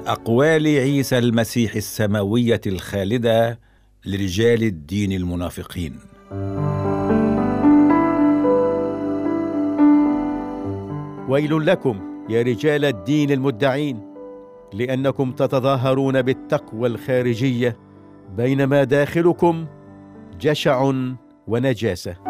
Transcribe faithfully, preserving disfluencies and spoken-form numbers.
أقوال عيسى المسيح السماوية الخالدة لرجال الدين المنافقين. ويل لكم يا رجال الدين المدعين، لأنكم تتظاهرون بالتقوى الخارجية، بينما داخلكم جشع ونجاسة.